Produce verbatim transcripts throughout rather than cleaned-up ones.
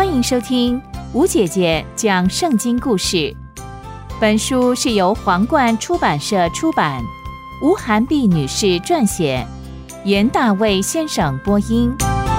欢迎收听吴姐姐讲圣经故事。本书是由皇冠出版社出版，吴涵碧女士撰写，严大卫先生播音。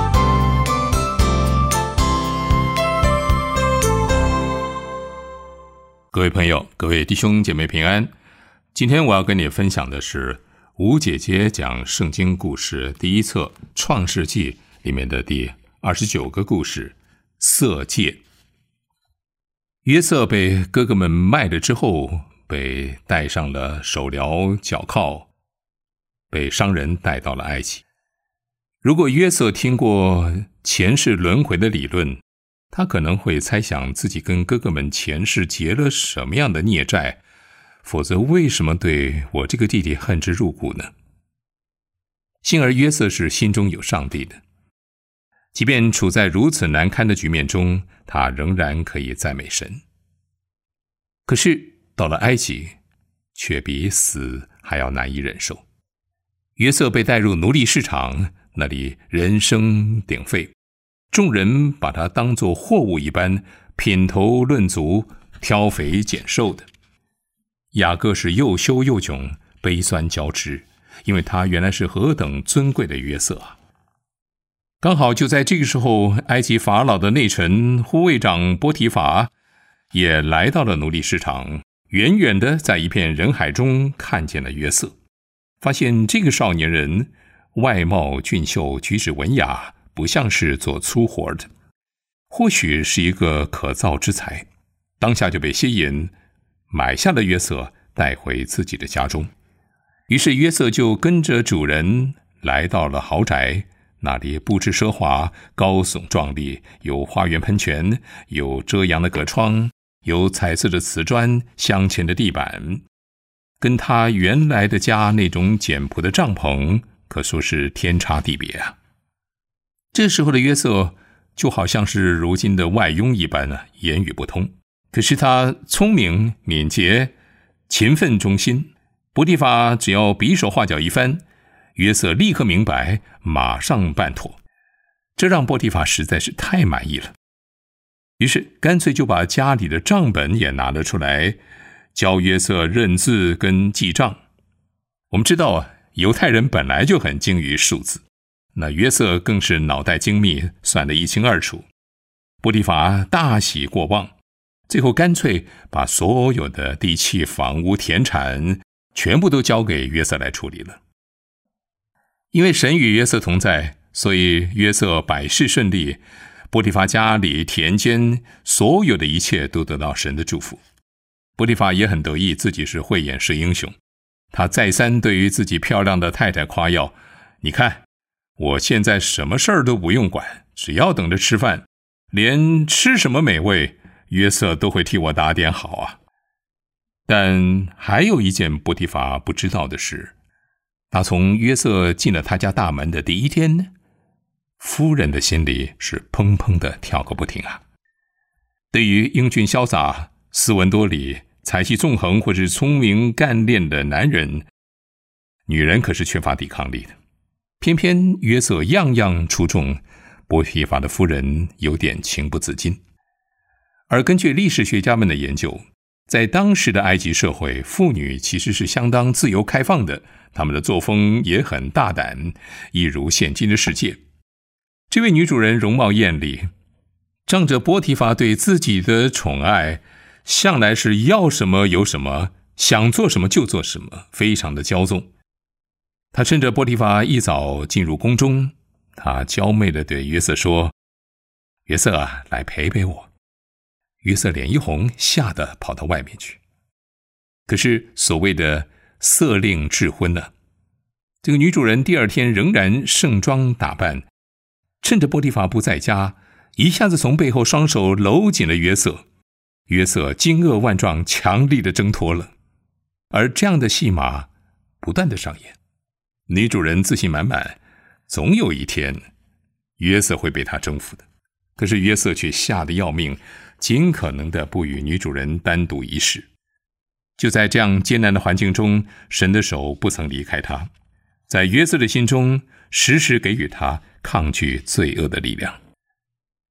各位朋友，各位弟兄姐妹平安。今天我要跟你分享的是吴姐姐讲圣经故事第一册创世纪里面的第二十九个故事，色戒。约瑟被哥哥们卖了之后，被戴上了手镣脚铐，被商人带到了埃及。如果约瑟听过前世轮回的理论，他可能会猜想自己跟哥哥们前世结了什么样的孽债，否则为什么对我这个弟弟恨之入骨呢？幸而约瑟是心中有上帝的，即便处在如此难堪的局面中，他仍然可以赞美神。可是到了埃及，却比死还要难以忍受。约瑟被带入奴隶市场，那里人声鼎沸，众人把他当作货物一般，品头论足，挑肥拣瘦的。雅各是又羞又窘，悲酸交织，因为他原来是何等尊贵的约瑟啊！刚好就在这个时候，埃及法老的内臣护卫长波提乏也来到了奴隶市场，远远的在一片人海中看见了约瑟，发现这个少年人外貌俊秀，举止文雅，不像是做粗活的，或许是一个可造之才，当下就被吸引，买下了约瑟，带回自己的家中。于是约瑟就跟着主人来到了豪宅，那里布置奢华，高耸壮丽，有花园喷泉，有遮阳的隔窗，有彩色的瓷砖，镶嵌的地板，跟他原来的家那种简朴的帐篷可说是天差地别啊。这时候的约瑟就好像是如今的外佣一般啊，言语不通。可是他聪明敏捷，勤奋忠心，波提乏只要比手画脚一番，约瑟立刻明白，马上办妥，这让波提乏实在是太满意了。于是干脆就把家里的账本也拿了出来，教约瑟认字跟记账。我们知道啊，犹太人本来就很精于数字，那约瑟更是脑袋精密，算得一清二楚。波提乏大喜过望，最后干脆把所有的地契、房屋、田产全部都交给约瑟来处理了。因为神与约瑟同在，所以约瑟百事顺利，波提乏家里田间所有的一切都得到神的祝福。波提乏也很得意自己是慧眼识英雄，他再三对于自己漂亮的太太夸耀，你看我现在什么事儿都不用管，只要等着吃饭，连吃什么美味约瑟都会替我打点好啊。但还有一件波提乏不知道的是，他从约瑟进了他家大门的第一天，夫人的心里是砰砰的跳个不停啊。对于英俊潇洒、斯文多礼、才气纵横或是聪明干练的男人，女人可是缺乏抵抗力的。偏偏约瑟样样出众，波提乏的夫人有点情不自禁。而根据历史学家们的研究，在当时的埃及社会，妇女其实是相当自由开放的，她们的作风也很大胆，一如现今的世界。这位女主人容貌艳丽，仗着波提乏对自己的宠爱，向来是要什么有什么，想做什么就做什么，非常的骄纵。她趁着波提乏一早进入宫中，她娇媚地对约瑟说，约瑟啊，来陪陪我。约瑟脸一红，吓得跑到外面去。可是所谓的色令智昏呢，这个女主人第二天仍然盛装打扮，趁着波提乏不在家，一下子从背后双手搂紧了约瑟。约瑟惊愕万状，强力的挣脱了。而这样的戏码不断的上演，女主人自信满满，总有一天约瑟会被她征服的。可是约瑟却吓得要命，尽可能的不与女主人单独一室。就在这样艰难的环境中，神的手不曾离开他，在约瑟的心中时时给予他抗拒罪恶的力量。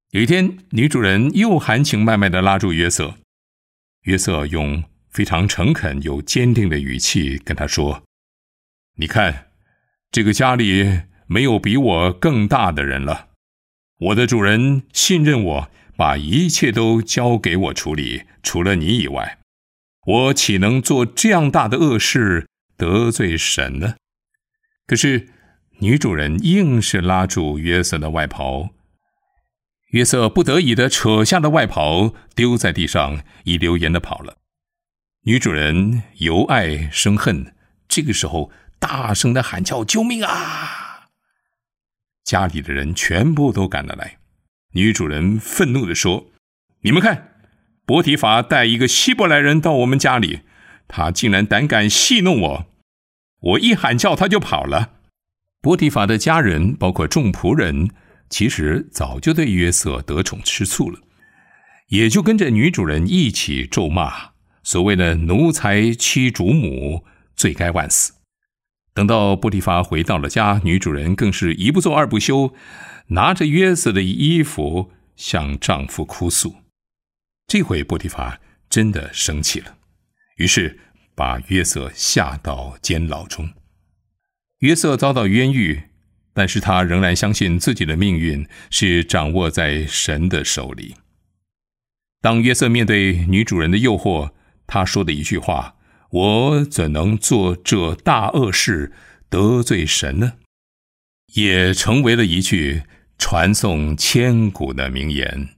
有一天，女主人又含情脉脉地拉住约瑟，约瑟用非常诚恳又坚定的语气跟他说：你看，这个家里没有比我更大的人了，我的主人信任我，把一切都交给我处理，除了你以外，我岂能做这样大的恶事得罪神呢？可是女主人硬是拉住约瑟的外袍，约瑟不得已地扯下了外袍，丢在地上，一溜烟地跑了。女主人由爱生恨，这个时候大声地喊叫：救命啊！家里的人全部都赶了来。女主人愤怒地说：你们看，波提乏带一个希伯来人到我们家里，他竟然胆敢戏弄我，我一喊叫他就跑了。波提乏的家人包括众仆人，其实早就对约瑟得宠吃醋了，也就跟着女主人一起咒骂，所谓的奴才欺主母，罪该万死。等到波提乏回到了家，女主人更是一不做二不休，拿着约瑟的衣服向丈夫哭诉。这回波提乏真的生气了，于是把约瑟下到监牢中。约瑟遭到冤狱，但是他仍然相信自己的命运是掌握在神的手里。当约瑟面对女主人的诱惑，他说的一句话：我怎能做这大恶事得罪神呢？也成为了一句传颂千古的名言。